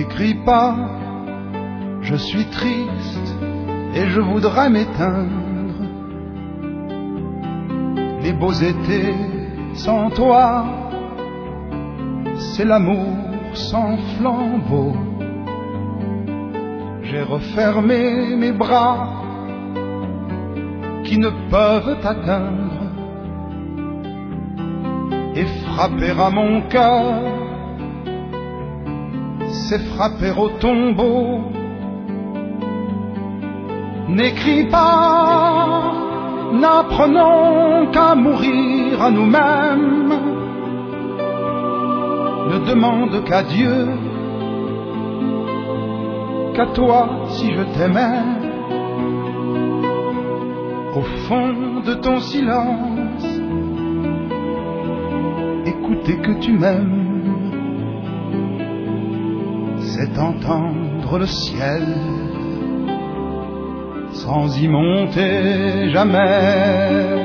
N'écris pas, je suis triste et je voudrais m'éteindre. Les beaux étés sans toi, c'est l'amour sans flambeau. J'ai refermé mes bras qui ne peuvent t'atteindre et frapper à mon cœur, c'est frapper au tombeau. N'écris pas, n'apprenons qu'à mourir à nous-mêmes. Ne demande qu'à Dieu, qu'à toi si je t'aimais. Au fond de ton silence, écouter que tu m'aimes, c'est entendre le ciel sans y monter jamais.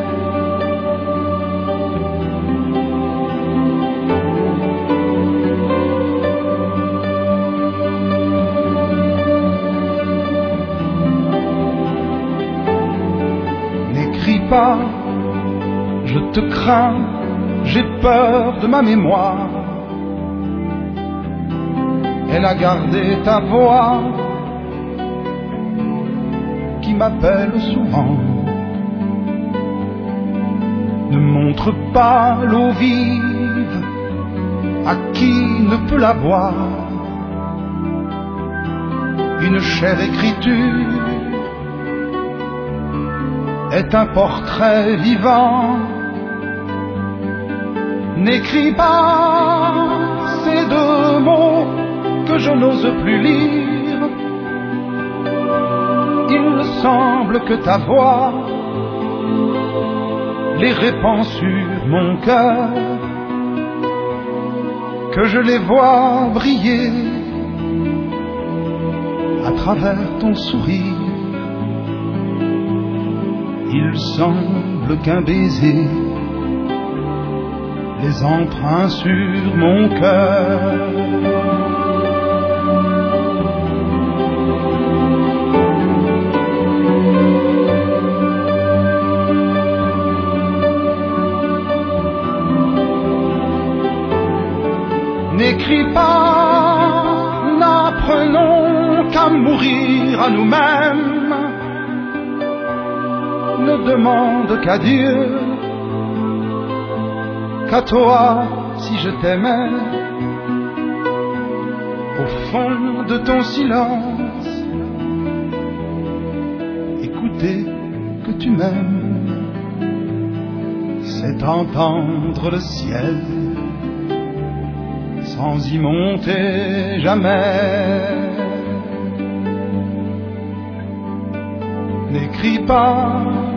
N'écris pas, je te crains, j'ai peur de ma mémoire. Elle a gardé ta voix qui m'appelle souvent. Ne montre pas l'eau vive à qui ne peut la boire. Une chère écriture est un portrait vivant. N'écris pas ces deux mots que je n'ose plus lire. Il semble que ta voix les répand sur mon cœur, que je les vois briller à travers ton sourire. Il semble qu'un baiser les emprunts sur mon cœur. N'écris pas, n'apprenons qu'à mourir à nous-mêmes. Ne demande qu'à Dieu, qu'à toi si je t'aimais. Au fond de ton silence, écouter que tu m'aimes, c'est entendre le ciel sans y monter jamais. N'écris pas,